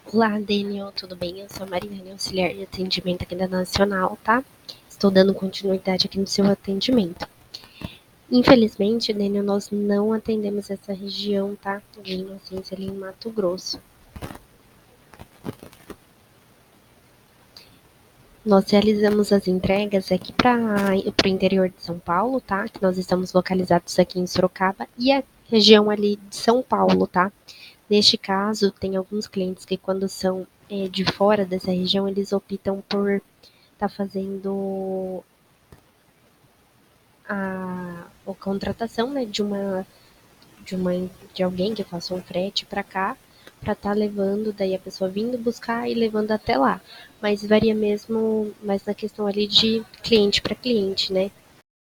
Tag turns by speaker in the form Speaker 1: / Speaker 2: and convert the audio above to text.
Speaker 1: Olá, Daniel, tudo bem? Eu sou a Mariane, auxiliar de atendimento aqui da Nacional, tá? Estou dando continuidade aqui no seu atendimento. Infelizmente, Daniel, nós não atendemos essa região, tá? De Inocência ali em Mato Grosso. Nós realizamos as entregas aqui para o interior de São Paulo, tá? Que nós estamos localizados aqui em Sorocaba e a região ali de São Paulo, tá? Neste caso, tem alguns clientes que quando são de fora dessa região, eles optam por estar fazendo a contratação, né, de uma de alguém que faça um frete para cá, para estar levando, daí a pessoa vindo buscar e levando até lá. Mas varia mesmo mais na questão ali de cliente para cliente, né?